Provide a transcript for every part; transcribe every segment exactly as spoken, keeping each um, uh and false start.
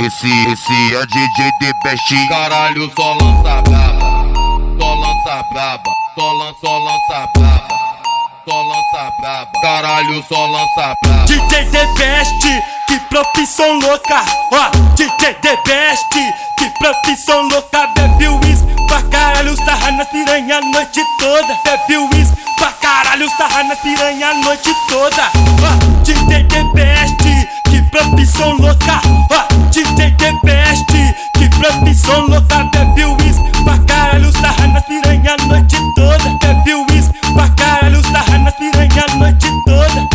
esse, esse é D J The Best. Caralho, só lança braba, só lança braba, só lança, só lança braba, só lança braba. Caralho, só lança braba. D J The Best, que profissão louca. Ó, D J The Best, que profissão louca. Bebe uísque pra caralho, sarra nas piranha a noite toda. Bebe uísque pra caralho, sarra nas piranha a noite toda. Ó, D J The Best, que profissão louca. Ó, D J The Best, que profissão louca. Bebe uísque pra caralho, sarra nas piranha a noite toda. Bebe uísque pra caralho, sarra nas piranha a noite toda.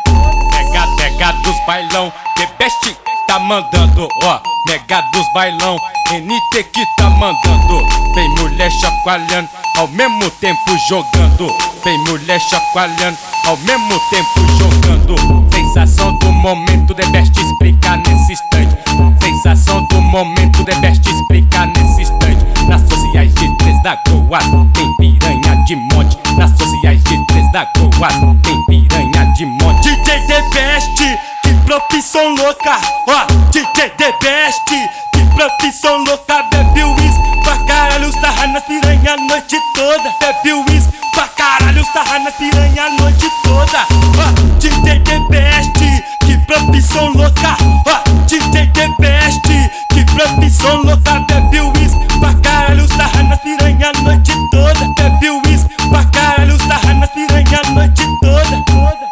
Mega, mega dos bailão, The Best tá mandando, ó. Mega dos bailão, N T que tá mandando. Vem mulher chacoalhando, ao mesmo tempo jogando. Vem mulher chacoalhando, ao mesmo tempo jogando. Sensação do momento, The Best explicar nesse instante. Sensação do momento, The Best explicar nesse instante. Nas sociais de três da Goiás tem piranha de monte. Nas sociais de três da Goiás tem piranha de monte. D J The Best, que profissão louca. Ó, D J The Best, que profissão louca. Bebe uísque pra caralho, sarra nas piranha a noite toda. Bebe uísque pra caralho, sarra nas piranha a noite toda. Ó, D J The Best, que profissão louca. Ó, D J The Best, que profissão louca. Bebe uísque pra caralho, sarra nas piranha a noite toda. Bebe uísque pra caralho, sarra nas piranha a noite toda.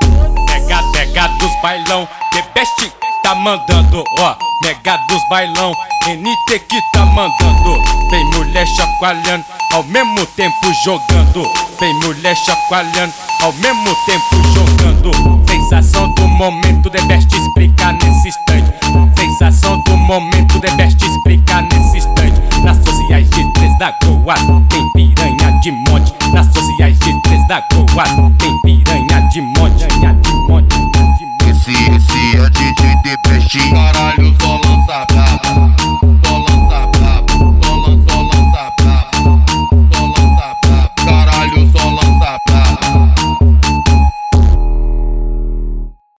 Mega, mega dos bailão, The Best tá mandando, ó. Mega dos bailão, N T que tá mandando. Vem mulher chacoalhando, ao mesmo tempo jogando. Vem mulher chacoalhando, ao mesmo tempo jogando. Sensação do momento, The Best explicar nesse instante. Sensação do momento, The Best explicar nesse instante. Nas sociais de três da Goiás tem piranha de monte. Nas sociais de três da Goiás tem piranha de monte. Piranha de monte.